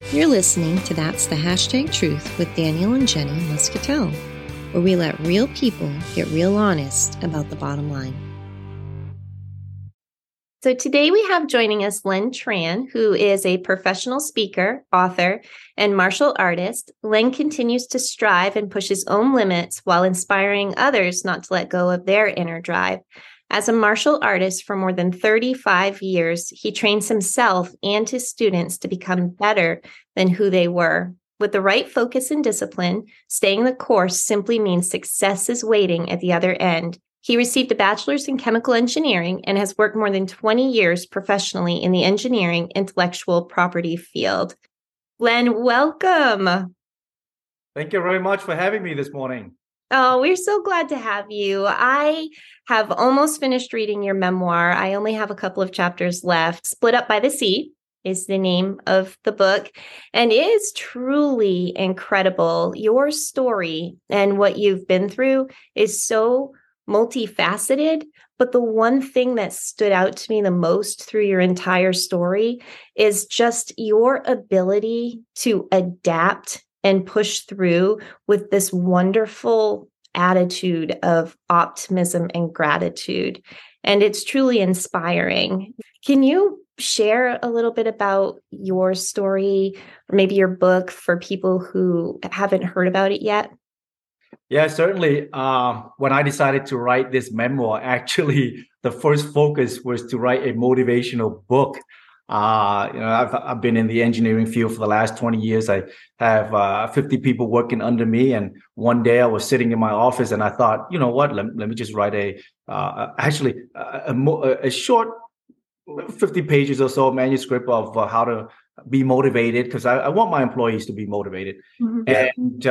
You're listening to That's the Hashtag Truth with Daniel and Jenny Muscatel, where we let real people get real honest about the bottom line. So today we have joining us Len Tran, who is a professional speaker, author, and martial artist. Len continues to strive and push his own limits while inspiring others not to let go of their inner drive. As a martial artist for more than 35 years, he trains himself and his students to become better than who they were. With the right focus and discipline, staying the course simply means success is waiting at the other end. He received a bachelor's in chemical engineering and has worked more than 20 years professionally in the engineering intellectual property field. Len, welcome. Thank you very much for having me this morning. Oh, we're so glad to have you. I have almost finished reading your memoir. I only have a couple of chapters left. Split Up by the Sea is the name of the book, and it is truly incredible. Your story and what you've been through is so multifaceted, but the one thing that stood out to me the most through your entire story is just your ability to adapt and push through with this wonderful attitude of optimism and gratitude. And it's truly inspiring. Can you share a little bit about your story or maybe your book for people who haven't heard about it yet? Yeah, certainly. When I decided to write this memoir, actually, the first focus was to write a motivational book. I've been in the engineering field for the last 20 years. I have 50 people working under me. And one day I was sitting in my office and I thought, you know what, let me just write a short 50 pages or so manuscript of how to be motivated, because I want my employees to be motivated. Mm-hmm. And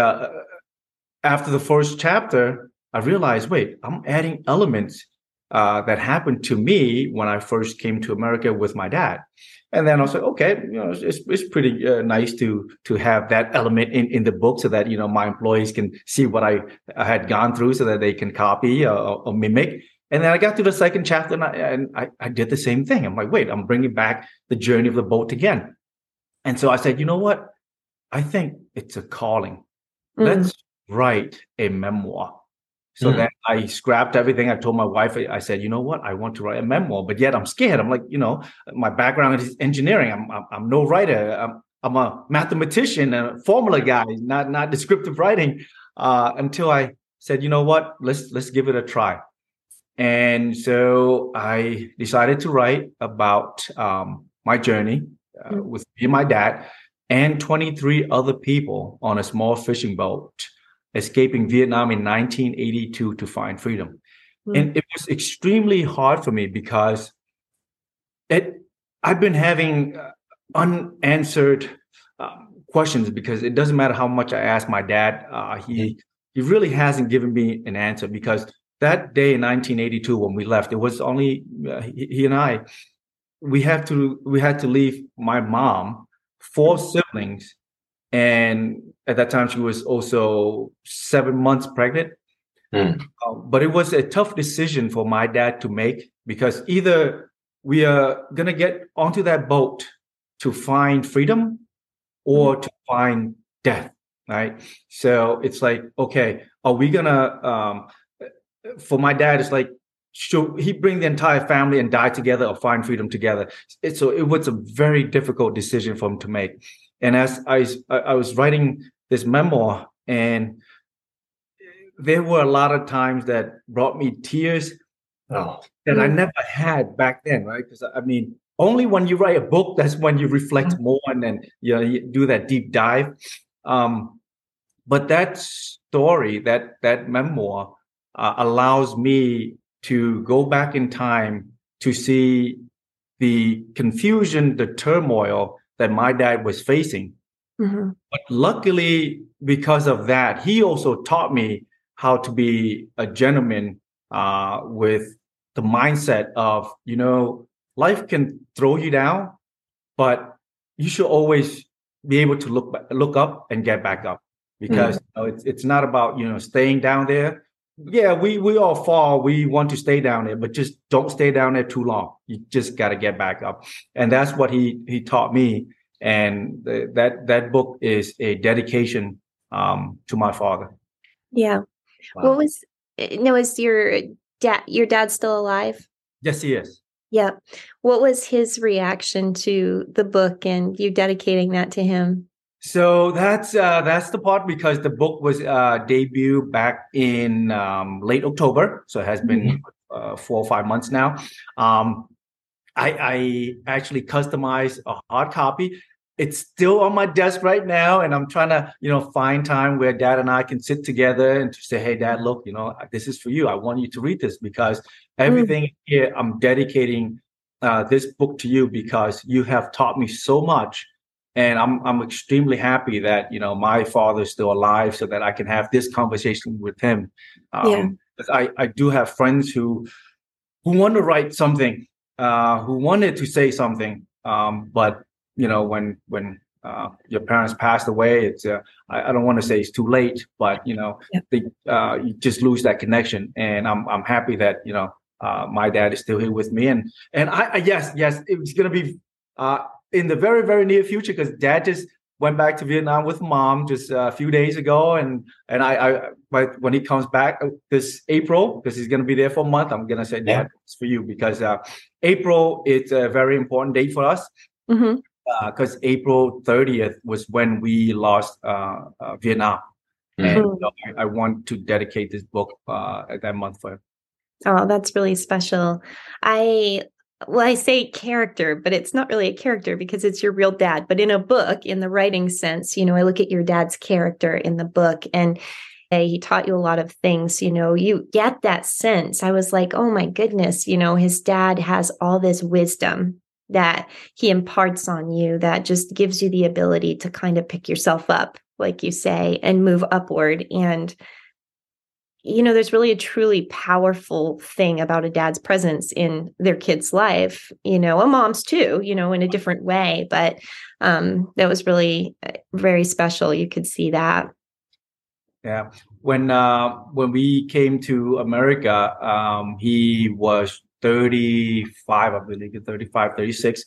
after the first chapter, I realized, wait, I'm adding elements that happened to me when I first came to America with my dad. And then I was like, okay, it's pretty nice to have that element in the book so that, my employees can see what I had gone through so that they can copy or mimic. And then I got to the second chapter and I did the same thing. I'm like, wait, I'm bringing back the journey of the boat again. And so I said, you know what? I think it's a calling. Let's write a memoir. So then I scrapped everything. I told my wife, I said, you know what? I want to write a memoir, but yet I'm scared. I'm like, my background is engineering. I'm no writer. I'm a mathematician and a formula guy, not descriptive writing. Until I said, you know what? Let's give it a try. And so I decided to write about my journey with me and my dad and 23 other people on a small fishing boat, escaping Vietnam in 1982 to find freedom. And it was extremely hard for me because I've been having unanswered questions, because it doesn't matter how much I ask my dad, he really hasn't given me an answer. Because that day in 1982 when we left, it was only he and I. We had to leave my mom, 4 siblings. And at that time, she was also 7 months pregnant. But it was a tough decision for my dad to make, because either we are going to get onto that boat to find freedom or to find death, right? So it's like, okay, are we going to, for my dad, it's like, should he bring the entire family and die together or find freedom together? So it was a very difficult decision for him to make. And as I was writing this memoir, and there were a lot of times that brought me tears that I never had back then, right? Because only when you write a book, that's when you reflect more and then you do that deep dive. But that story, that memoir, allows me to go back in time to see the confusion, the turmoil that my dad was facing. But luckily, because of that, he also taught me how to be a gentleman with the mindset of, life can throw you down, but you should always be able to look up and get back up, because it's not about, staying down there. Yeah, we all fall. We want to stay down there, but just don't stay down there too long. You just got to get back up. And that's what he taught me. and that book is a dedication to my father. Yeah. Wow. What was no, is your dad still alive? Yes, he is. Yeah. What was his reaction to the book and you dedicating that to him? So that's the part, because the book was debuted back in late October, so it has been 4 or 5 months now. I actually customized a hard copy. It's still on my desk right now, and I'm trying to find time where Dad and I can sit together and to say, "Hey, Dad, look, this is for you. I want you to read this, because everything here I'm dedicating this book to you, because you have taught me so much." And I'm extremely happy that my father's still alive, so that I can have this conversation with him. Yeah. 'Cause I do have friends who want to write something, who wanted to say something, but when your parents passed away, it's I don't want to say it's too late, but you just lose that connection. And I'm happy that my dad is still here with me, and I yes, it's gonna be in the very, very near future, because Dad just went back to Vietnam with Mom just a few days ago, and but when he comes back this April, because he's going to be there for a month, I'm going to say, Dad, it's for you, because April is a very important date for us, because April 30th was when we lost Vietnam, and so I want to dedicate this book at that month for him. Oh, that's really special. I say character, but it's not really a character because it's your real dad. But in a book, in the writing sense, I look at your dad's character in the book, and he taught you a lot of things. You get that sense. I was like, oh my goodness, his dad has all this wisdom that he imparts on you that just gives you the ability to kind of pick yourself up, like you say, and move upward. And there's really a truly powerful thing about a dad's presence in their kid's life, a mom's too, in a different way. But that was really very special. You could see that. Yeah. When we came to America, he was 35, I believe, 35, 36.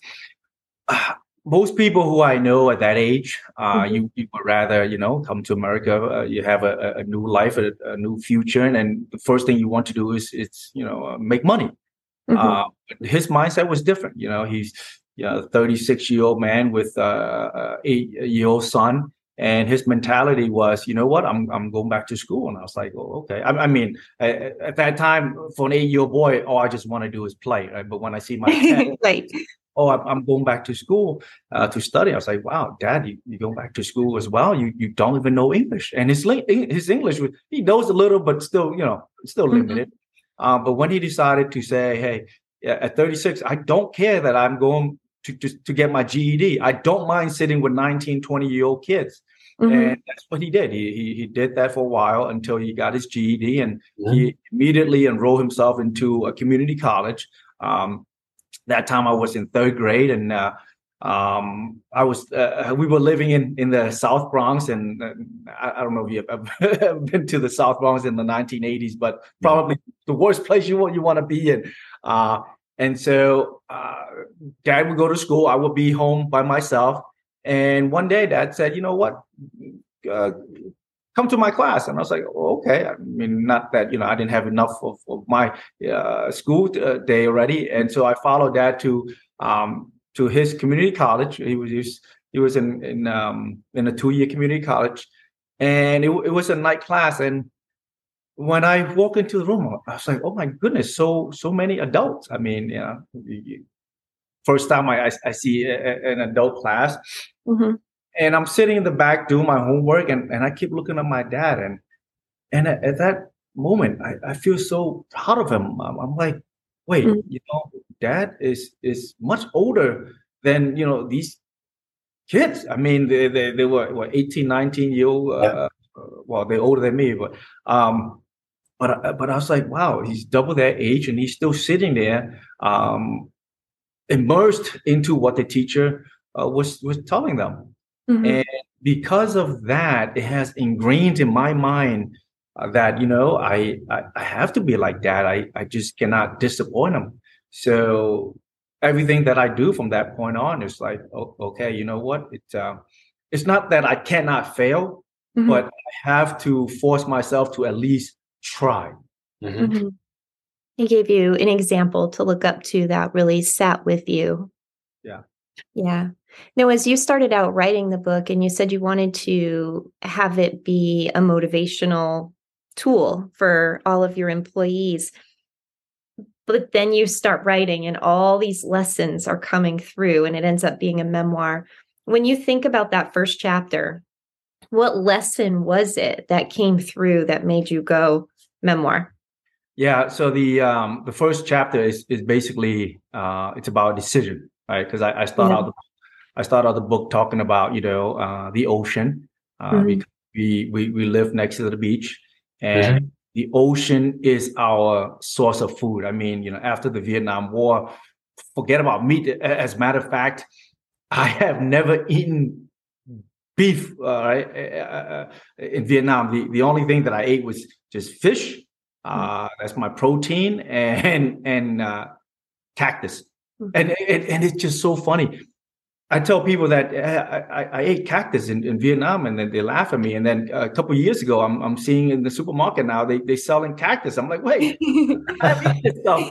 Most people who I know at that age, you would rather, come to America. You have a new life, a new future, and the first thing you want to do is make money. His mindset was different. He's a 36-year-old man with a 8-year-old son, and his mentality was, you know what, I'm going back to school. And I was like, oh, okay. I mean, at that time, for an 8-year-old boy, all I just want to do is play, right? But when I see my dad, right. Oh, I'm going back to school to study. I was like, wow, Dad, you going back to school as well? You don't even know English. And his English, he knows a little, but still, still limited. But when he decided to say, hey, at 36, I don't care that I'm going to get my GED. I don't mind sitting with 19, 20-year-old kids. And that's what he did. He did that for a while until he got his GED, and he immediately enrolled himself into a community college. That time I was in third grade, and we were living in the South Bronx, and I don't know if you've ever been to the South Bronx in the 1980s, but probably the worst place you want to be in. And so Dad would go to school, I would be home by myself, and one day Dad said, you know what, come to my class. And I was like, oh, okay. I mean, not that, I didn't have enough of my school day already. And so I followed Dad to his community college. He was in a 2-year community college, and it was a night class. And when I walked into the room, I was like, oh my goodness, so many adults. I mean, first time I see an adult class. And I'm sitting in the back doing my homework, and I keep looking at my dad, and at that moment I feel so proud of him. I'm like, wait, Dad is much older than these kids. I mean, they were 18, 19 year old. Well, they're older than me, but I was like, wow, he's double their age, and he's still sitting there, immersed into what the teacher was telling them. And because of that, it has ingrained in my mind that, I have to be like Dad. I just cannot disappoint him. So everything that I do from that point on is like, okay, you know what? It's not that I cannot fail, but I have to force myself to at least try. Mm-hmm. He gave you an example to look up to that really sat with you. Yeah. Yeah. Now, as you started out writing the book and you said you wanted to have it be a motivational tool for all of your employees, but then you start writing and all these lessons are coming through and it ends up being a memoir. When you think about that first chapter, what lesson was it that came through that made you go memoir? Yeah. So the first chapter is basically it's about decision, right? Because I start out the book talking about the ocean because we live next to the beach, and the ocean is our source of food. I mean, after the Vietnam War, forget about meat. As a matter of fact, I have never eaten beef in Vietnam. The only thing that I ate was just fish. That's my protein, and cactus. And it's just so funny. I tell people that I ate cactus in Vietnam, and then they laugh at me. And then a couple of years ago, I'm seeing in the supermarket now they selling cactus. I'm like, wait, I've eaten this stuff.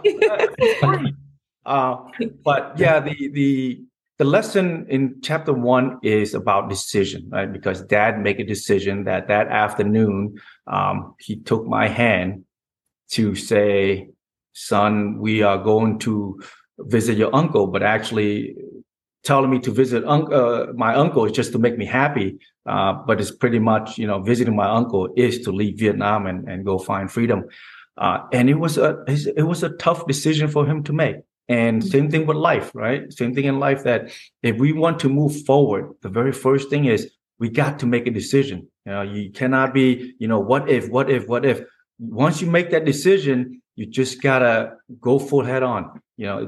But yeah, the lesson in chapter 1 is about decision, right? Because Dad made a decision that afternoon, he took my hand to say, son, we are going to visit your uncle, but actually telling me to visit my uncle is just to make me happy. But it's pretty much, visiting my uncle is to leave Vietnam and go find freedom. And it was a tough decision for him to make. And same thing with life, right? Same thing in life, that if we want to move forward, the very first thing is we got to make a decision. You cannot be, what if. Once you make that decision, you just gotta go full head on.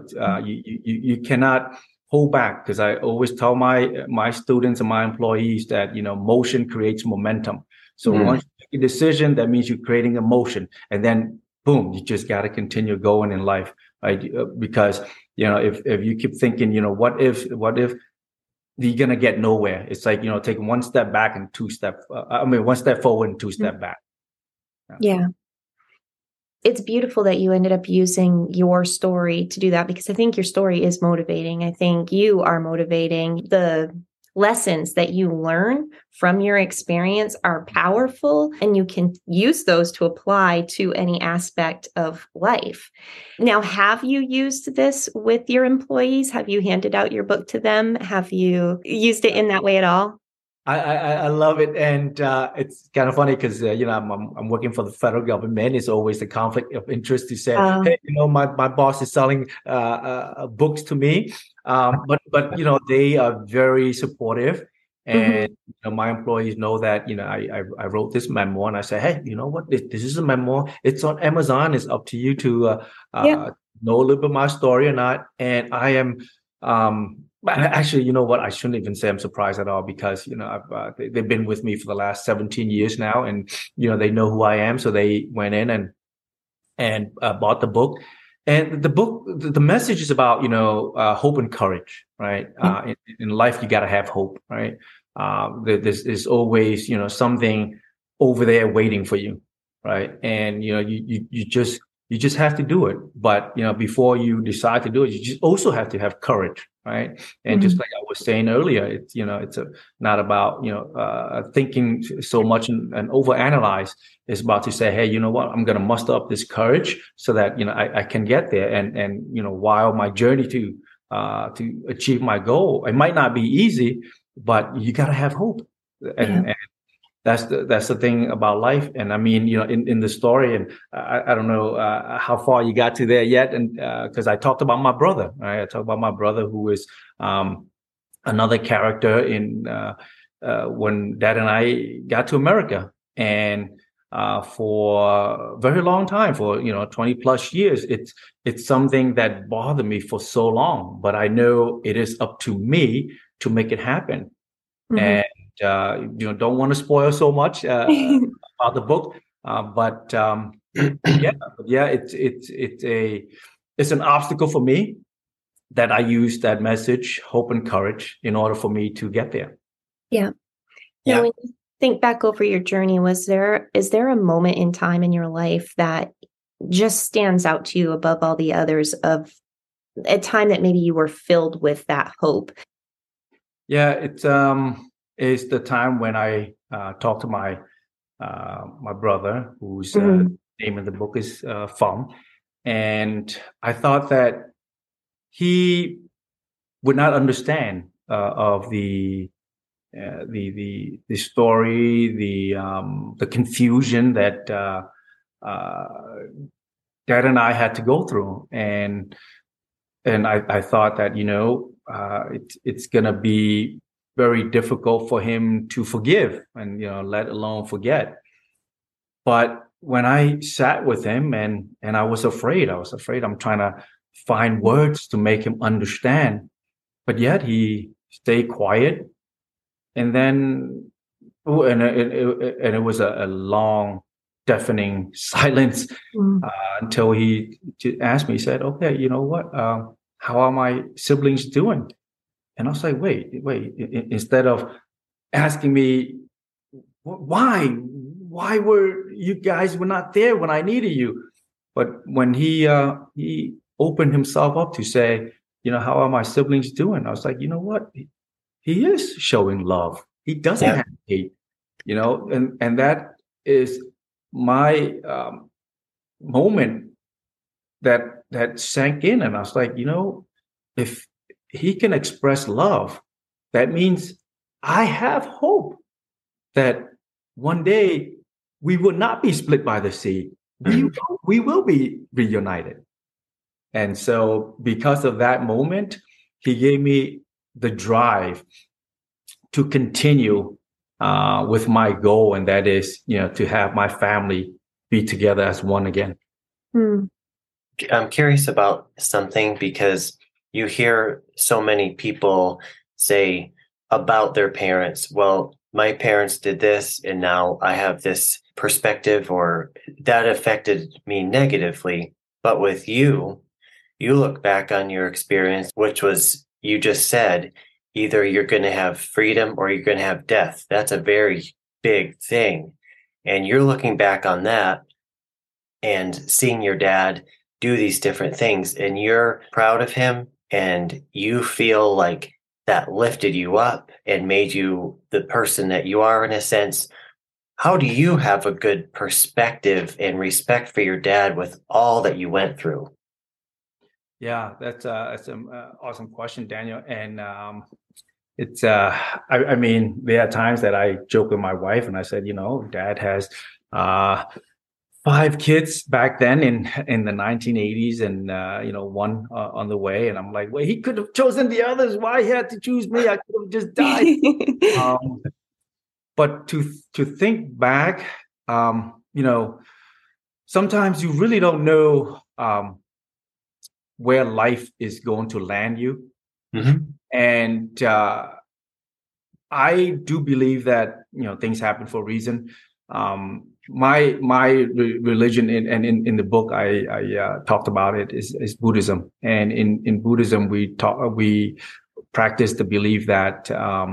You cannot hold back, because I always tell my students and my employees that motion creates momentum. So once you make a decision, that means you're creating a motion, and then boom, you just gotta continue going in life, right? Because if you keep thinking, what if, you're gonna get nowhere. It's like take one step back and one step forward and two step back. Yeah. It's beautiful that you ended up using your story to do that, because I think your story is motivating. I think you are motivating. The lessons that you learn from your experience are powerful, and you can use those to apply to any aspect of life. Now, have you used this with your employees? Have you handed out your book to them? Have you used it in that way at all? I love it, and it's kind of funny because I'm working for the federal government. It's always a conflict of interest to say, hey, my boss is selling books to me, but they are very supportive, and my employees know that I wrote this memoir, and I say, hey, you know what, this is a memoir. It's on Amazon. It's up to you to know a little bit of my story or not, and I am. Actually, you know what? I shouldn't even say I'm surprised at all, because they've been with me for the last 17 years now, and they know who I am. So they went in and bought the book, and the book, the message is about hope and courage, right? In life, you got to have hope, right? There's always something over there waiting for you, right? And you just have to do it. But before you decide to do it, you just also have to have courage, right? And just like I was saying earlier, it's not about thinking so much and overanalyze. It's about to say, hey, you know what? I'm going to muster up this courage so that I can get there. And while my journey to achieve my goal, it might not be easy, but you got to have hope. And that's the thing about life. And I mean, in the story, and I don't know how far you got to there yet, and because I talked about my brother, right? I talked about my brother, who is another character in when Dad and I got to America, and for a very long time, for 20 plus years, it's something that bothered me for so long. But I know it is up to me to make it happen, and don't want to spoil so much about the book, but it's an obstacle for me, that I used that message, hope and courage, in order for me to get there. Yeah. Yeah. Now, when you think back over your journey, is there a moment in time in your life that just stands out to you above all the others, of a time that maybe you were filled with that hope? Yeah, it's is the time when I talked to my brother, whose name in the book is Phong, and I thought that he would not understand of the story, the confusion that Dad and I had to go through, and I thought that it's gonna be very difficult for him to forgive and let alone forget. But when I sat with him and I was afraid I'm trying to find words to make him understand, but yet he stayed quiet. And then, it was a long, deafening silence until he asked me. He said, "Okay, you know what? How are my siblings doing?" And I was like, "Wait." Instead of asking me why were you guys were not there when I needed you, but when he opened himself up to say, "How are my siblings doing?" I was like, "You know what? He is showing love. He doesn't have hate, and that is my moment that sank in." And I was like, if he can express love, that means I have hope that one day we will not be split by the sea. We will be reunited. And so because of that moment, he gave me the drive to continue with my goal, and that is, to have my family be together as one again. I'm curious about something, because you hear so many people say about their parents, well, my parents did this, and now I have this perspective, or that affected me negatively. But with you look back on your experience, which was, you just said, either you're going to have freedom or you're going to have death. That's a very big thing. And you're looking back on that and seeing your dad do these different things, and you're proud of him, and you feel like that lifted you up and made you the person that you are, in a sense. How do you have a good perspective and respect for your dad with all that you went through? Yeah, that's an awesome question, Daniel. And it's I mean, there are times that I joke with my wife and I said, Dad has 5 kids back then in the 1980s, and one on the way. And I'm like, well, he could have chosen the others. Why he had to choose me? I could have just died. But to think back, sometimes you really don't know where life is going to land you. And I do believe that things happen for a reason. My religion, and in the book I talked about it, is Buddhism. And in Buddhism we practice the belief that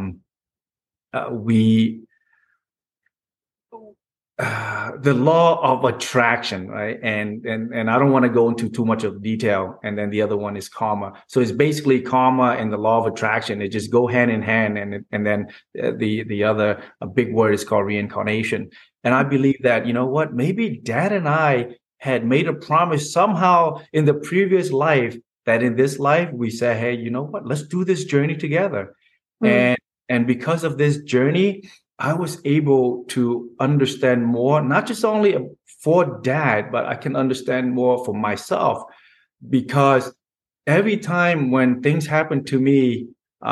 the law of attraction, right? And I don't want to go into too much of detail. And then the other one is karma. So it's basically karma and the law of attraction. They just go hand in hand. And then the other a big word is called reincarnation. And I believe that, maybe Dad and I had made a promise somehow in the previous life, that in this life we say, hey, let's do this journey together. And because of this journey, I was able to understand more, not just only for Dad, but I can understand more for myself, because every time when things happen to me,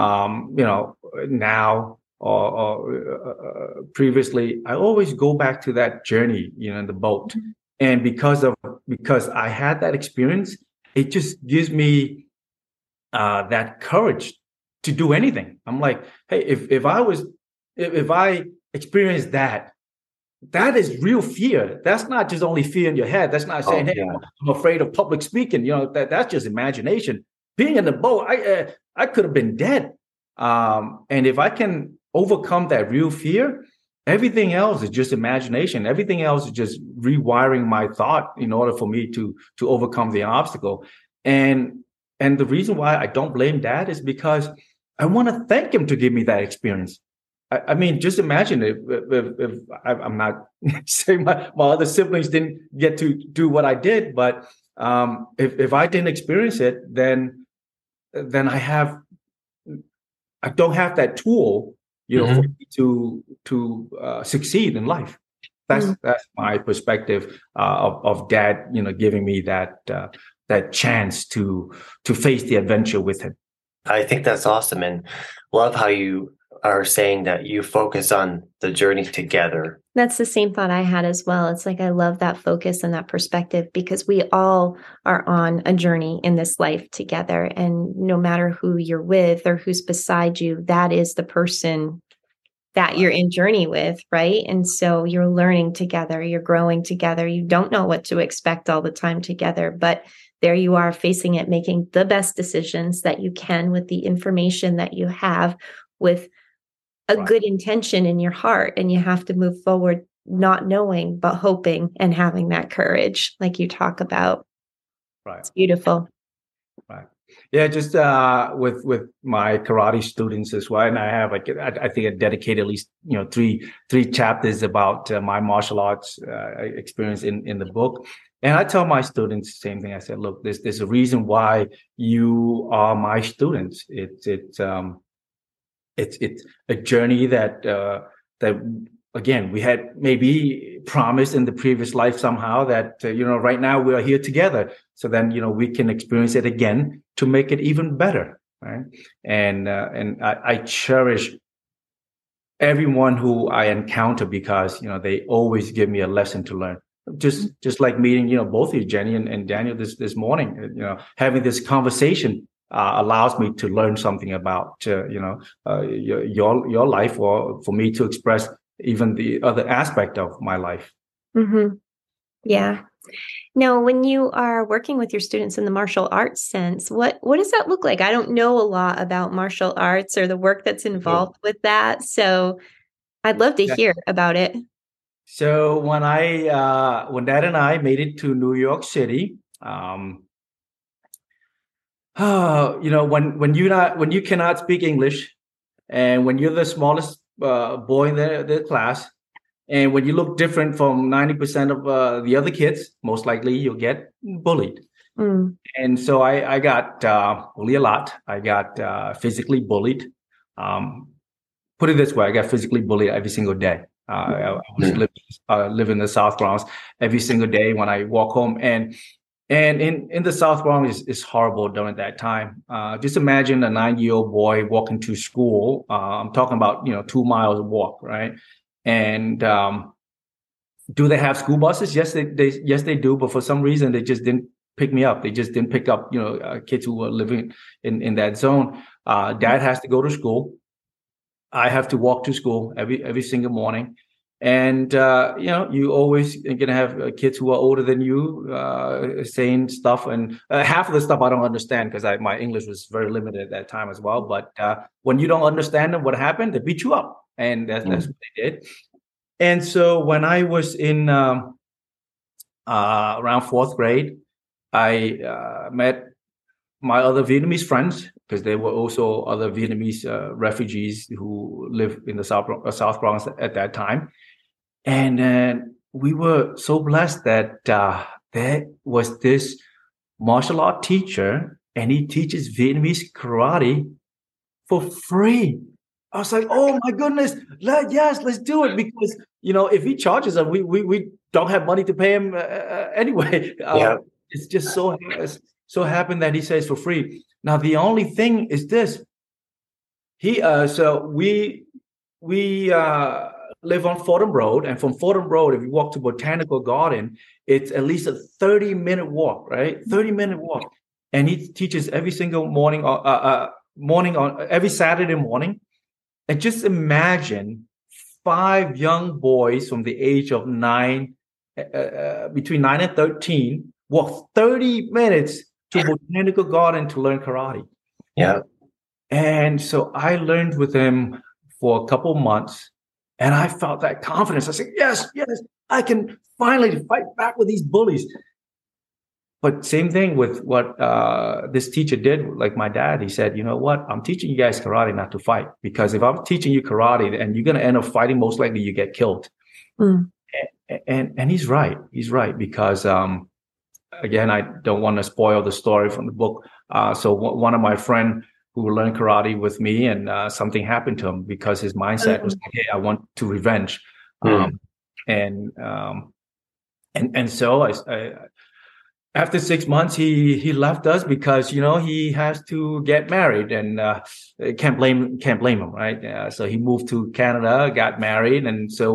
now or previously, I always go back to that journey, in the boat. And because I had that experience, it just gives me that courage to do anything. I'm like, hey, if I experience that is real fear. That's not just only fear in your head. That's not saying, hey, I'm afraid of public speaking. That's just imagination. being in the boat, I could have been dead. And if I can overcome that real fear, everything else is just imagination. Everything else is just rewiring my thought in order for me to overcome the obstacle. And the reason why I don't blame Dad is because I want to thank him to give me that experience. I mean, just imagine if I'm not saying my other siblings didn't get to do what I did, but if I didn't experience it, then I don't have that tool, for me to succeed in life. That's my perspective of Dad, giving me that chance to face the adventure with him. I think that's awesome, and love how you are saying that you focus on the journey together. That's the same thought I had as well. It's like I love that focus and that perspective because we all are on a journey in this life together. And no matter who you're with or who's beside you, that is the person that you're in journey with, right? And so you're learning together, you're growing together. You don't know what to expect all the time together, but there you are facing it, making the best decisions that you can with the information that you have, with a good intention in your heart. And you have to move forward, not knowing, but hoping and having that courage, like you talk about. Right. It's beautiful. Right. Yeah. Just with my karate students as well. And I have, I think I dedicated at least, three chapters about my martial arts experience in the book. And I tell my students the same thing. I said, look, there's a reason why you are my students. It's a journey that again, we had maybe promised in the previous life somehow that, right now we are here together. So then, we can experience it again to make it even better. Right. And I cherish everyone who I encounter because, they always give me a lesson to learn. Just like meeting, both of you, Jenny and Daniel this morning, having this conversation allows me to learn something about, your life, or for me to express even the other aspect of my life. Mm-hmm. Yeah. Now, when you are working with your students in the martial arts sense, what does that look like? I don't know a lot about martial arts or the work that's involved with that. So I'd love to hear about it. So when Dad and I made it to New York City, when you cannot speak English, and when you're the smallest boy in the class, and when you look different from 90% of the other kids, most likely you'll get bullied. And so I got bullied a lot. I got physically bullied. Put it this way, I got physically bullied every single day. I was living in the South Bronx every single day when I walk home. And in the South Bronx is horrible during that time. Just imagine a 9-year-old boy walking to school. I'm talking about, 2 miles walk, right? And do they have school buses? Yes, they do. But for some reason, they just didn't pick me up. They just didn't pick up, kids who were living in that zone. Dad has to go to school. I have to walk to school every single morning. And, you always going to have kids who are older than you saying stuff. And half of the stuff I don't understand because my English was very limited at that time as well. But when you don't understand them, what happened? They beat you up. And that's what they did. And so when I was in around 4th grade, I met my other Vietnamese friends, because there were also other Vietnamese refugees who lived in the South Bronx at that time. And we were so blessed that there was this martial art teacher, and he teaches Vietnamese karate for free. I was like, oh my goodness, let's do it. Because, if he charges us, we don't have money to pay him anyway. It's just so happened that he says for free. Now, the only thing is this. We live on Fordham Road, and from Fordham Road, if you walk to Botanical Garden, it's at least a 30-minute walk, right? 30-minute walk. And he teaches every single morning on every Saturday morning. And just imagine 5 young boys from the age of 9, between 9 and 13, walk 30 minutes to Botanical Garden to learn karate. Yeah. And so I learned with him for a couple months, and I felt that confidence. I said, yes, I can finally fight back with these bullies. But same thing with what this teacher did, like my dad. He said, you know what? I'm teaching you guys karate not to fight, because if I'm teaching you karate and you're going to end up fighting, most likely you get killed. Mm. And he's right. He's right, because again, I don't want to spoil the story from the book. So one of my friend who learned karate with me, and something happened to him because his mindset was like, hey, I want to revenge. And so I after 6 months, he left us because, you know, he has to get married, and can't blame him, right? So he moved to Canada, got married, and so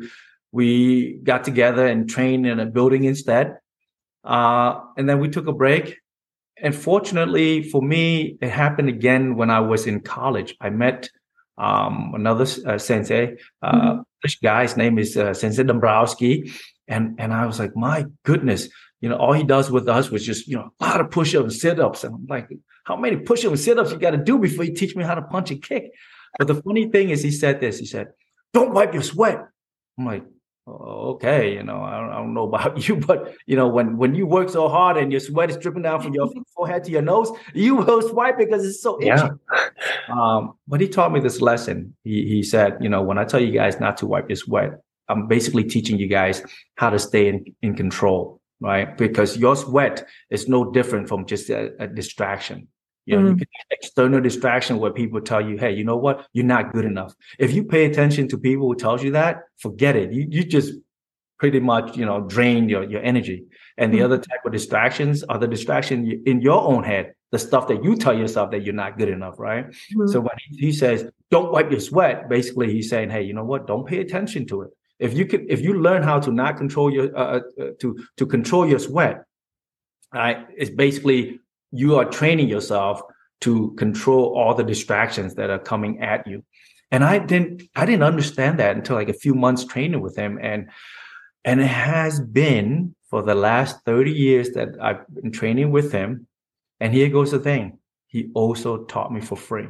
we got together and trained in a building instead. And then we took a break. And fortunately for me, it happened again when I was in college. I met another sensei, this guy's name is Sensei Dombrowski. And I was like, my goodness, you know, all he does with us was just, you know, a lot of push-ups and sit-ups. And I'm like, how many push-ups and sit-ups you got to do before you teach me how to punch and kick? But the funny thing is, he said, don't wipe your sweat. I'm like, okay, you know, I don't know about you, but you know, when you work so hard and your sweat is dripping down from your forehead to your nose, you will swipe because it's so itchy. But he taught me this lesson. He said, you know, when I tell you guys not to wipe your sweat, I'm basically teaching you guys how to stay in control, right? Because your sweat is no different from just a distraction. You know, you can have external distraction where people tell you, hey, you know what? You're not good enough. If you pay attention to people who tells you that, forget it. You just pretty much, you know, drain your energy. And the other type of distractions are the distraction in your own head, the stuff that you tell yourself that you're not good enough, right? So when he says, don't wipe your sweat, basically he's saying, hey, you know what? Don't pay attention to it. If you learn how to not control your, to control your sweat, right? It's basically, you are training yourself to control all the distractions that are coming at you. And I didn't understand that until like a few months training with him. And it has been for the last 30 years that I've been training with him. And here goes the thing. He also taught me for free.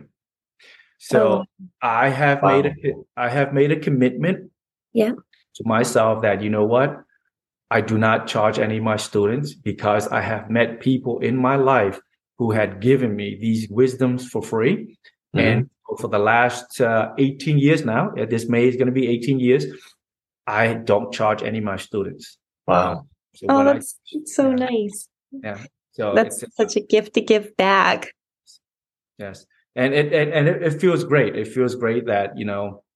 So I have made a commitment to myself that, you know what? I do not charge any of my students, because I have met people in my life who had given me these wisdoms for free. And for the last 18 years now, this May is going to be 18 years, I don't charge any of my students. Wow. So that's so nice. Yeah. So that's such a gift to give back. Yes. And it feels great. It feels great that, you know,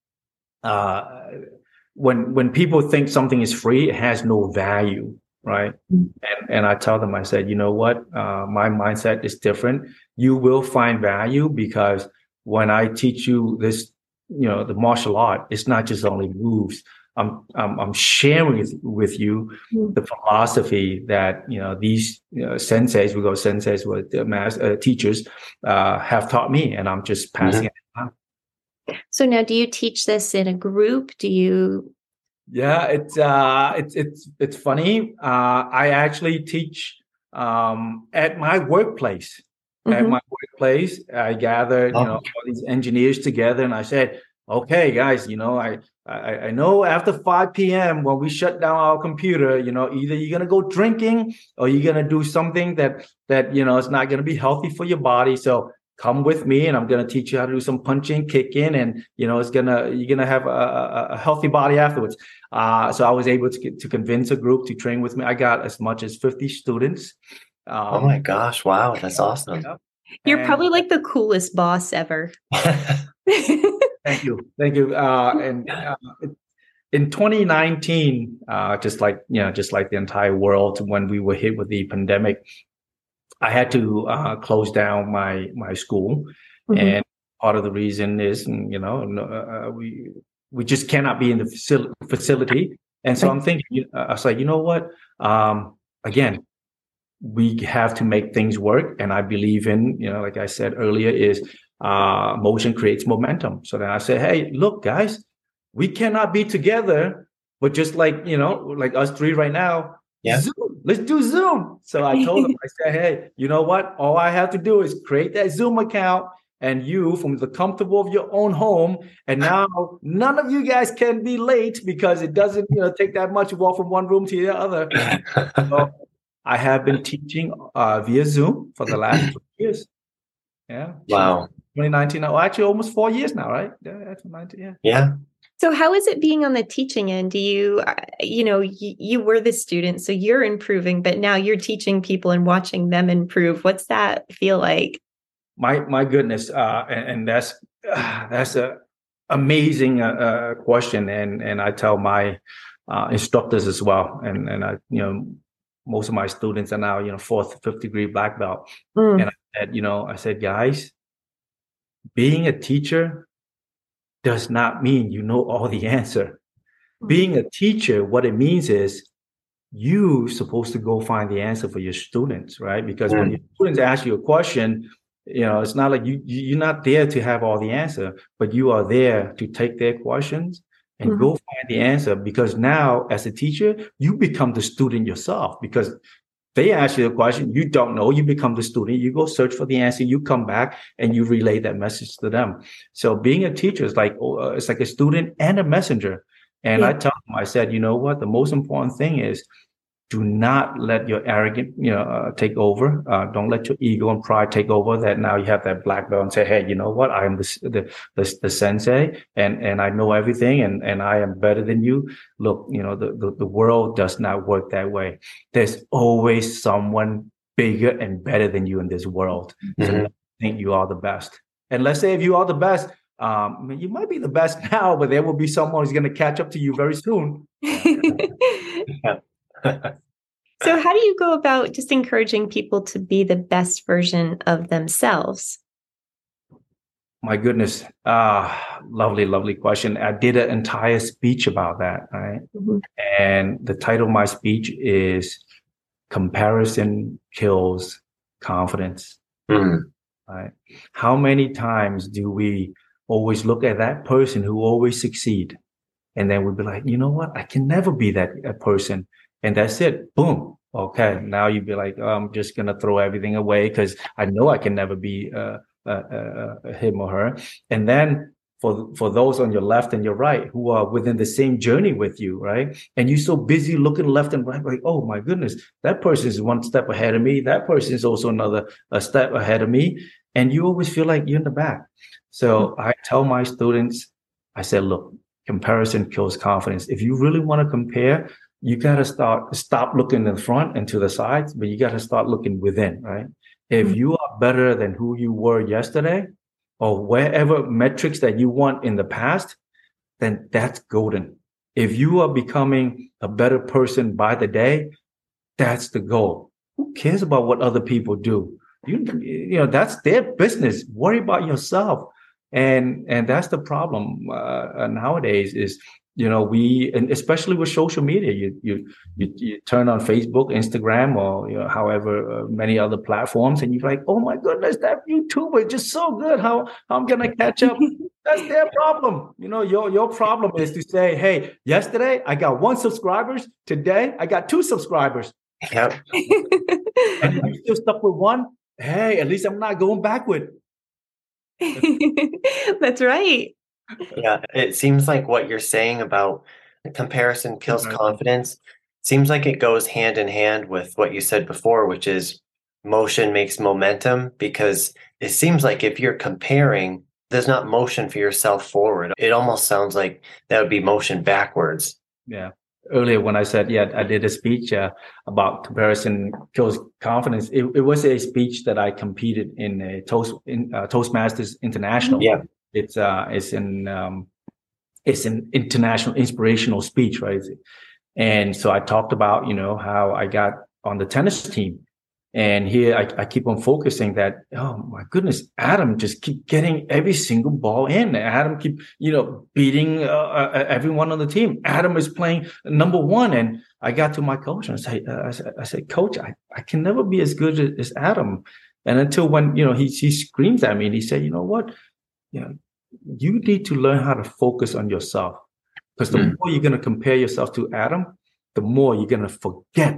when people think something is free, it has no value, right? And I tell them, I said, you know what? My mindset is different. You will find value, because when I teach you this, you know, the martial art, it's not just only moves. I'm sharing with you the philosophy that, you know, these senseis, we go senseis with teachers have taught me, and I'm just passing it on. So now, do you teach this in a group? Do you? Yeah, it's funny. I actually teach at my workplace. At my workplace, I gathered, you know, all these engineers together, and I said, okay, guys, you know, I know after 5 p.m. when we shut down our computer, you know, either you're gonna go drinking or you're gonna do something that you know, it's not gonna be healthy for your body. So come with me, and I'm going to teach you how to do some punching, kicking, and, you know, you're going to have a healthy body afterwards. So I was able to convince a group to train with me. I got as much as 50 students. Oh my gosh. Wow. That's awesome. You're probably like the coolest boss ever. Thank you. In 2019, just like the entire world, when we were hit with the pandemic, I had to close down my school, and part of the reason is, you know, we just cannot be in the facility, and so I'm thinking, I was like, you know what? Again, we have to make things work, and I believe in, you know, like I said earlier, is motion creates momentum. So then I said, hey, look, guys, we cannot be together, but just like, you know, like us three right now. Yeah. Zoom. let's do Zoom. So I told him, I said, hey, you know what? All I have to do is create that Zoom account and you from the comfortable of your own home. And now none of you guys can be late because it doesn't, take that much to walk from one room to the other. So I have been teaching via Zoom for the last 2 years. Yeah. Wow. 2019. Oh, actually almost 4 years now, right? Yeah. 2019, yeah. Yeah. So how is it being on the teaching end? Do you, you were the student, so you're improving, but now you're teaching people and watching them improve. What's that feel like? My goodness, and that's a amazing question, and I tell my instructors as well, and I most of my students are now 4th, 5th degree black belt, and I said, guys, being a teacher does not mean you know all the answer. Being a teacher, what it means is you're supposed to go find the answer for your students, right? Because when your students ask you a question, it's not like you're not there to have all the answer, but you are there to take their questions and go find the answer. Because now, as a teacher, you become the student yourself. Because they ask you a question you don't know, you become the student. You go search for the answer. You come back and you relay that message to them. So being a teacher is like it's like a student and a messenger. And I tell them, I said, you know what? The most important thing is, do not let your arrogance, take over. Don't let your ego and pride take over. That now you have that black belt and say, "Hey, you know what? I am the sensei, and I know everything, and I am better than you." Look, the world does not work that way. There's always someone bigger and better than you in this world. So don't think you are the best. And let's say if you are the best, you might be the best now, but there will be someone who's going to catch up to you very soon. So how do you go about just encouraging people to be the best version of themselves? My goodness. Lovely question. I did an entire speech about that, right? And the title of my speech is Comparison Kills Confidence. Right? How many times do we always look at that person who always succeed? And then we'd be like, you know what? I can never be that person. And that's it. Boom. Okay. Now you'd be like, I'm just going to throw everything away because I know I can never be him or her. And then for those on your left and your right who are within the same journey with you, right? And you're so busy looking left and right, like, oh my goodness, that person is one step ahead of me. That person is also a step ahead of me. And you always feel like you're in the back. So I tell my students, I said, look, comparison kills confidence. If you really want to compare, you got to stop looking in the front and to the sides, but you got to start looking within, right? If you are better than who you were yesterday or wherever metrics that you want in the past, then that's golden. If you are becoming a better person by the day, that's the goal. Who cares about what other people do? That's their business. Worry about yourself. And that's the problem nowadays is, and especially with social media, you turn on Facebook, Instagram, or however many other platforms, and you're like, oh my goodness, that YouTuber is just so good. How I'm gonna catch up? That's their problem. Your problem is to say, hey, yesterday I got 1 subscriber. Today I got 2 subscribers. Yep. And if you're still stuck with 1, hey, at least I'm not going backward. That's right. Yeah, it seems like what you're saying about comparison kills confidence seems like it goes hand in hand with what you said before, which is motion makes momentum, because it seems like if you're comparing, there's not motion for yourself forward. It almost sounds like that would be motion backwards. Yeah. Earlier when I said, I did a speech about comparison kills confidence. It was a speech that I competed in a Toastmasters International. Yeah. It's an international inspirational speech, right? And so I talked about, how I got on the tennis team. And here I keep on focusing that, oh my goodness, Adam just keep getting every single ball in. Adam keep, beating everyone on the team. Adam is playing number 1. And I got to my coach and I said, Coach, I can never be as good as Adam. And until when, he screams at me and he said, you know what? You need to learn how to focus on yourself, because the more you're going to compare yourself to Adam, the more you're going to forget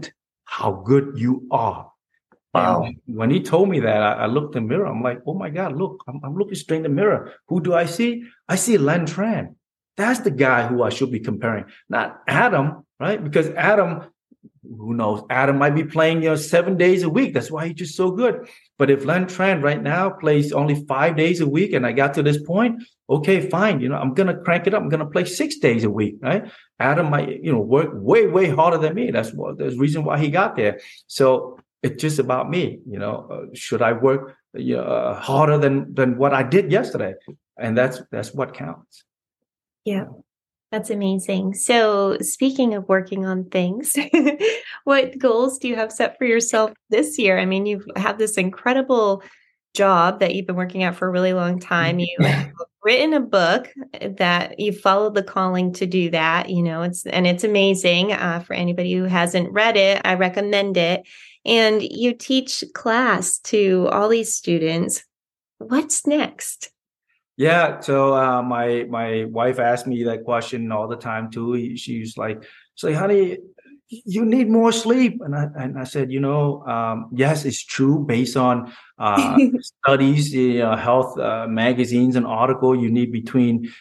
how good you are. Wow. And when he told me that, I looked in the mirror. I'm like, oh my God, look, I'm looking straight in the mirror. Who do I see? I see Len Tran. That's the guy who I should be comparing, not Adam, right? Because Adam, who knows? Adam might be playing 7 days a week. That's why he's just so good. But if Len Tran right now plays only 5 days a week, and I got to this point, okay, fine. I'm gonna crank it up. I'm gonna play 6 days a week, right? Adam might, work way, way harder than me. There's the reason why he got there. So it's just about me. Should I work harder than what I did yesterday? And that's what counts. Yeah. That's amazing. So, speaking of working on things, what goals do you have set for yourself this year? I mean, you have this incredible job that you've been working at for a really long time. You've written a book that you followed the calling to do that. It's amazing. For anybody who hasn't read it, I recommend it. And you teach class to all these students. What's next? Yeah, so my wife asked me that question all the time too. She's like, honey, you need more sleep, and I said, yes, it's true. Based on studies, health magazines and article, you need between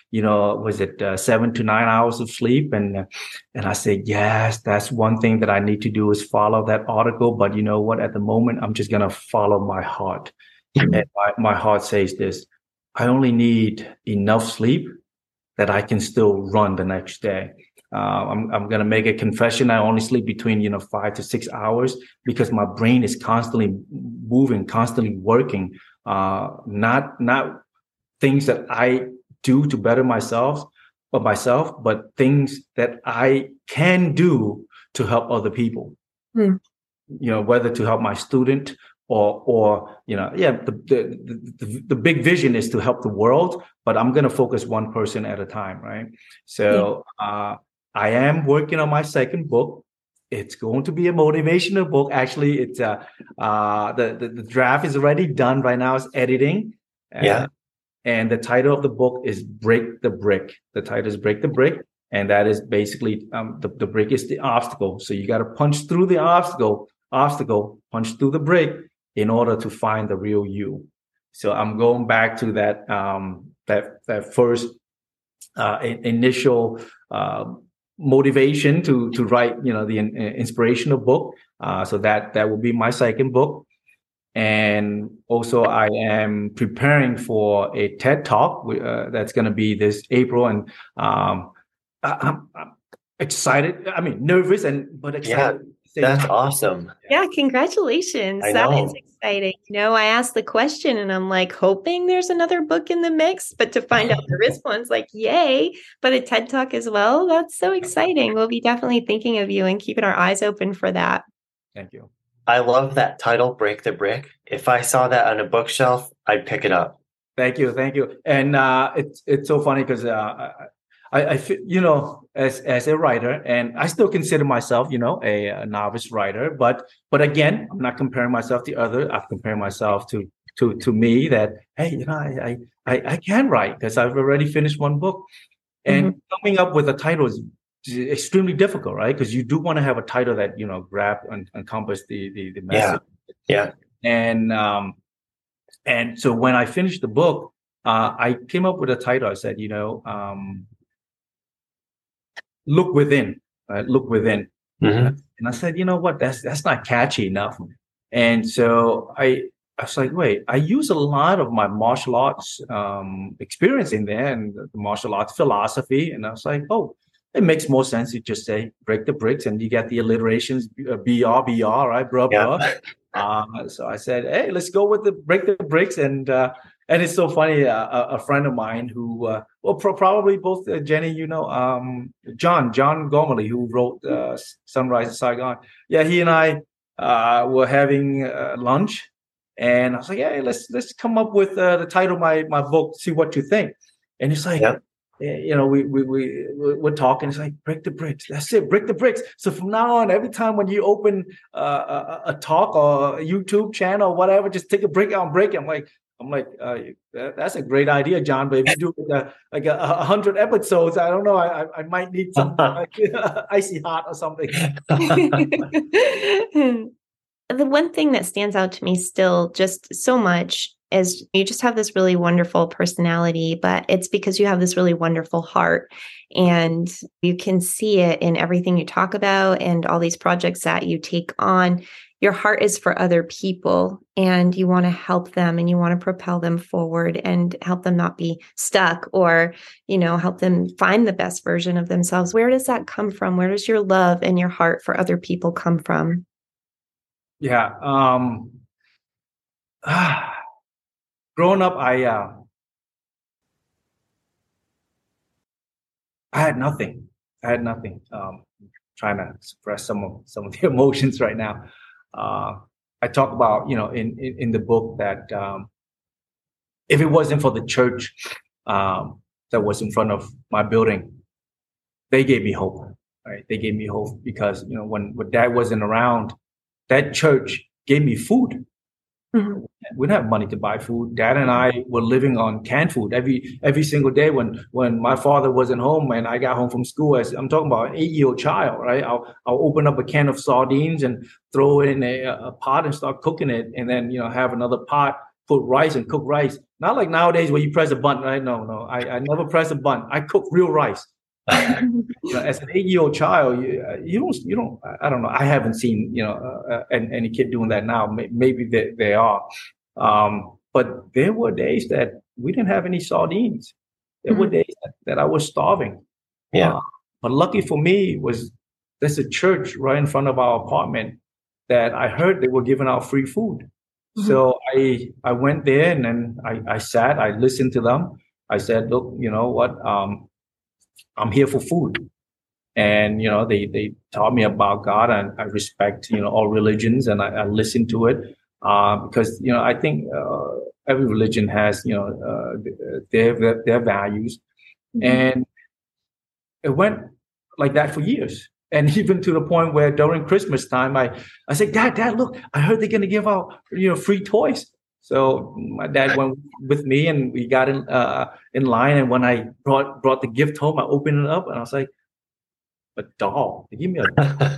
7 to 9 hours of sleep, and I said, yes, that's one thing that I need to do is follow that article. But you know what? At the moment, I'm just gonna follow my heart, and my heart says this. I only need enough sleep that I can still run the next day. I'm going to make a confession. I only sleep between 5 to 6 hours because my brain is constantly moving, constantly working. Not things that I do to better myself, but things that I can do to help other people. Whether to help my student. The big vision is to help the world, but I'm going to focus one person at a time, right? So I am working on my second book. It's going to be a motivational book. Actually, it's the draft is already done right now. It's editing. And the title of the book is Break the Brick. The title is Break the Brick. And that is basically the brick is the obstacle. So you got to punch through the obstacle, punch through the brick, in order to find the real you. So I'm going back to that first initial motivation to write, the inspirational book. So that will be my second book. And also I am preparing for a TED Talk that's going to be this April. And I'm excited. I mean, nervous but excited. Yeah. That's awesome. Yeah, congratulations. That is exciting. I asked the question and I'm like hoping there's another book in the mix, but to find out there is one's like, yay, but a TED Talk as well. That's so exciting. We'll be definitely thinking of you and keeping our eyes open for that. Thank you. I love that title, Break the Brick. If I saw that on a bookshelf, I'd pick it up. Thank you. And it's so funny because I as a writer, and I still consider myself, a novice writer, but again, I'm not comparing myself to others. I'm comparing myself to me that, hey, I can write because I've already finished one book, and coming up with a title is extremely difficult, right? Because you do want to have a title that, grab and encompass the message. Yeah. And so when I finished the book, I came up with a title. I said, look within, right? Look within. And I said, you know what? That's not catchy enough. And so I was like, wait, I use a lot of my martial arts experience in there and the martial arts philosophy. And I was like, oh, it makes more sense to just say break the bricks, and you get the alliterations, BR, right? Blah, blah. So I said, hey, let's go with the break the bricks. And it's so funny. A friend of mine who, probably both Jenny, John Gormley, who wrote Sunrise in Saigon. Yeah, he and I were having lunch, and I was like, "Hey, let's come up with the title of my book. See what you think." And he's like, we're talking. It's like break the bricks. That's it. Break the bricks. So from now on, every time when you open a talk or a YouTube channel or whatever, just take a brick out and break it. I'm like, I'm like, that's a great idea, John. But if you do like 100 episodes, I don't know. I might need some like, icy hot or something. The one thing that stands out to me still just so much is you just have this really wonderful personality, but it's because you have this really wonderful heart. And you can see it in everything you talk about and all these projects that you take on. Your heart is for other people and you want to help them and you want to propel them forward and help them not be stuck or, help them find the best version of themselves. Where does that come from? Where does your love and your heart for other people come from? Yeah. Growing up, I had nothing. Trying to suppress some of the emotions right now. I talk about, in the book that if it wasn't for the church that was in front of my building, they gave me hope. Right? They gave me hope because when Dad wasn't around, that church gave me food. Mm-hmm. We didn't have money to buy food. Dad and I were living on canned food every single day. When my father wasn't home and I got home from school, I'm talking about an 8-year-old child, right? I'll open up a can of sardines and throw it in a pot and start cooking it, and then have another pot, put rice and cook rice. Not like nowadays where you press a button, right? No, I never press a button. I cook real rice. As an 8-year-old child, you don't. I don't know. I haven't seen any kid doing that now. Maybe they are, but there were days that we didn't have any sardines. There were days that I was starving. Yeah. But lucky for me there's a church right in front of our apartment that I heard they were giving out free food. Mm-hmm. So I went there and then I sat. I listened to them. I said, look, you know what? I'm here for food. And, they taught me about God, and I respect, all religions, and I listen to it because, I think every religion has, their values. Mm-hmm. And it went like that for years. And even to the point where during Christmas time, I said, Dad, look, I heard they're going to give out, free toys. So my dad went with me and we got in line. And when I brought the gift home, I opened it up and I was like, a doll. They give me a doll.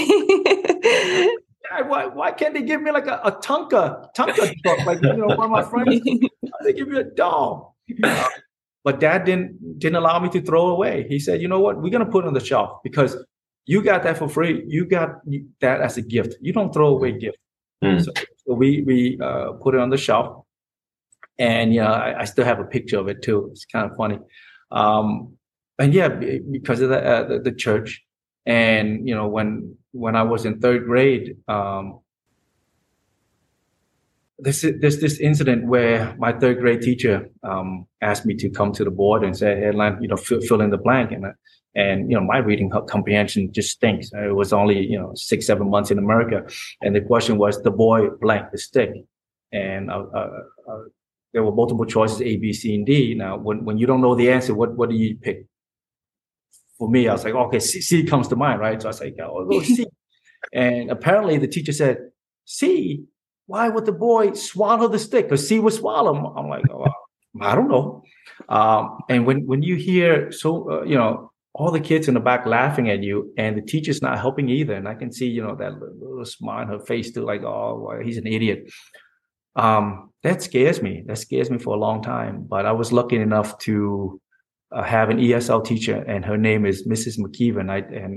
Dad, why can't they give me like a Tonka truck? Like, one of my friends, they give me a doll. But Dad didn't allow me to throw it away. He said, you know what? We're going to put it on the shelf because you got that for free. You got that as a gift. You don't throw away gifts. Mm. So we put it on the shelf, and I still have a picture of it too. It's kind of funny, and because of the church, and when I was in third grade, there's this incident where my third grade teacher asked me to come to the board and say, "Hey, Len, fill in the blank," and my reading comprehension just stinks. It was only 6-7 months in America, and the question was the boy blank the stick, and there were multiple choices A, B, C, and D. Now, when you don't know the answer, what do you pick? For me, I was like, okay, C comes to mind, right? So I was like, oh, go C, and apparently the teacher said C. Why would the boy swallow the stick? Because C would swallow. I'm like, oh, I don't know. And when you hear all the kids in the back laughing at you, and the teacher's not helping either. And I can see, that little smile on her face too, like, oh, well, he's an idiot. That scares me. That scares me for a long time. But I was lucky enough to have an ESL teacher, and her name is Mrs. McKeever.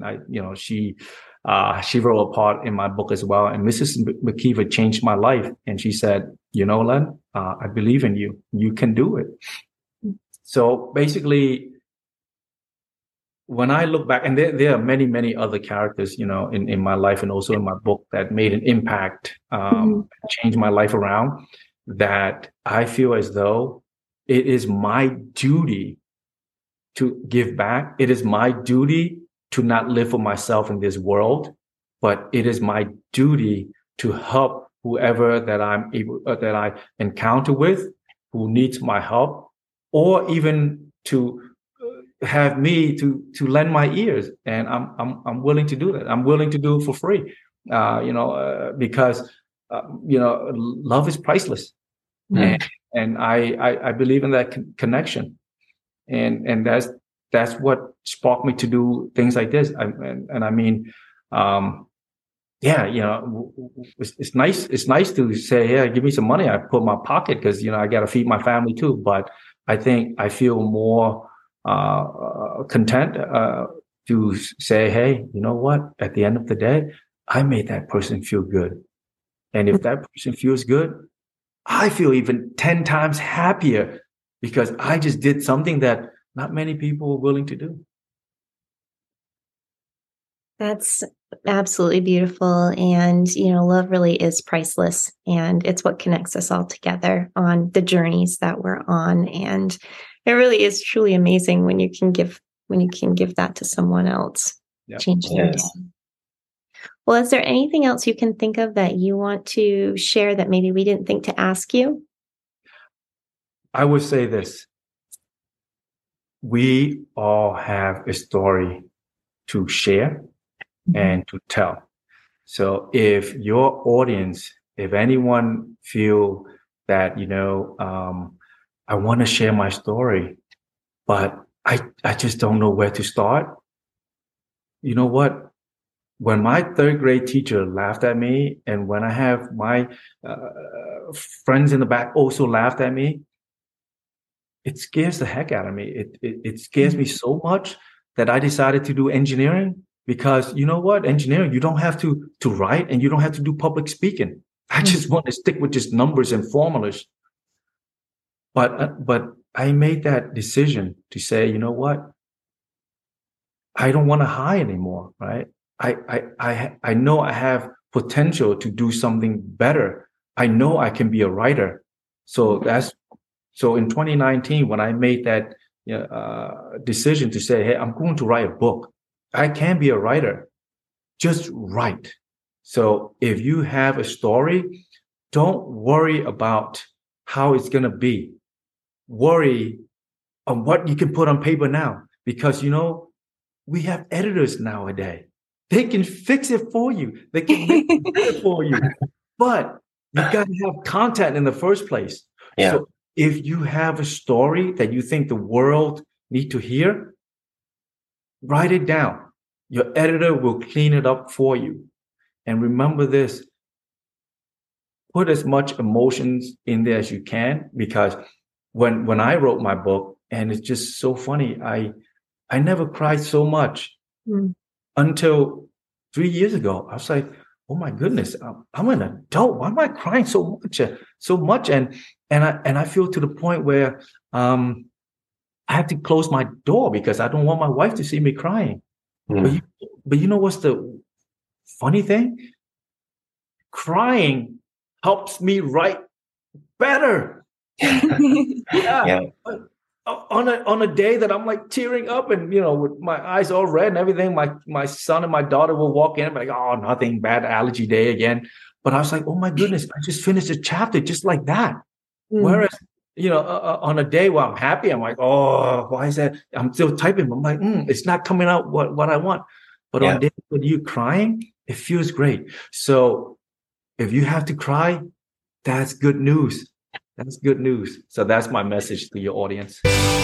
She wrote a part in my book as well. And Mrs. McKeever changed my life. And she said, Len, I believe in you. You can do it. So basically, when I look back, and there are many, many other characters, in my life and also in my book that made an impact, changed my life around, that I feel as though it is my duty to give back. It is my duty to not live for myself in this world, but it is my duty to help whoever that I encounter with who needs my help, or even to have me to lend my ears, and I'm willing to do that. I'm willing to do it for free, because love is priceless. And And I believe in that connection. And that's what sparked me to do things like this. I mean, yeah, it's nice. It's nice to say, yeah, give me some money. I put in my pocket because, I got to feed my family too. But I think I feel more content to say, hey, you know what? At the end of the day, I made that person feel good. And if that person feels good, I feel even 10 times happier because I just did something that not many people are willing to do. That's absolutely beautiful. And, love really is priceless. And it's what connects us all together on the journeys that we're on. And it really is truly amazing when you can give that to someone else, change their day. Well, is there anything else you can think of that you want to share that maybe we didn't think to ask you? I would say this. We all have a story to share and to tell. So if your audience, if anyone feel that, I want to share my story, but I just don't know where to start. You know what? When my third grade teacher laughed at me, and when I have my friends in the back also laughed at me, it scares the heck out of me. It scares me so much that I decided to do engineering because you know what? Engineering, you don't have to write and you don't have to do public speaking. I just want to stick with just numbers and formulas. But I made that decision to say, you know what? I don't want to hide anymore, right? I know I have potential to do something better. I know I can be a writer. So in 2019, when I made that decision to say, hey, I'm going to write a book. I can be a writer. Just write. So if you have a story, don't worry about how it's going to be. Worry on what you can put on paper now, because, we have editors nowadays. They can fix it for you. They can make it better for you. But you got to have content in the first place. Yeah. So if you have a story that you think the world need to hear, write it down. Your editor will clean it up for you. And remember this, put as much emotions in there as you can, because when I wrote my book, and it's just so funny, I never cried so much until 3 years ago. I was like, oh my goodness, I'm an adult. Why am I crying so much? And I feel to the point where I have to close my door because I don't want my wife to see me crying. But you know what's the funny thing? Crying helps me write better. Yeah. On a day that I'm like tearing up and, with my eyes all red and everything, my son and my daughter will walk in and be like, oh, nothing, bad allergy day again. But I was like, oh my goodness, I just finished a chapter just like that. Whereas, on a day where I'm happy, I'm like, oh, why is that? I'm still typing. I'm like, it's not coming out what I want. But on days when you're crying, it feels great. So if you have to cry, that's good news. That's good news. So that's my message to your audience.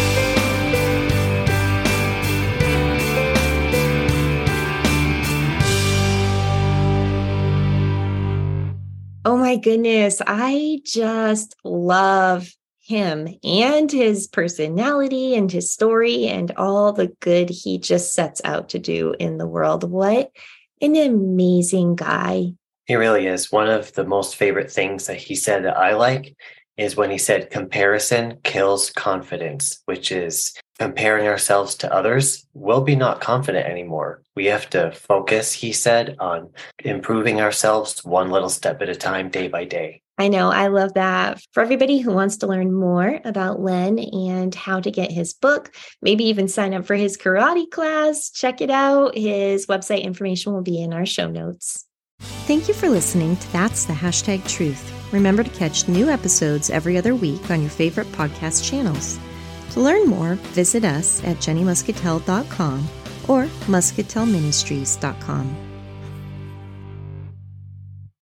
Oh my goodness. I just love him and his personality and his story and all the good he just sets out to do in the world. What an amazing guy. He really is. One of the most favorite things that he said that I like is when he said comparison kills confidence, which is comparing ourselves to others. We'll be not confident anymore. We have to focus, he said, on improving ourselves one little step at a time, day by day. I know. I love that. For everybody who wants to learn more about Len and how to get his book, maybe even sign up for his karate class, check it out. His website information will be in our show notes. Thank you for listening to That's the #Truth. Remember to catch new episodes every other week on your favorite podcast channels. To learn more, visit us at jennymuscatel.com or muscatelministries.com.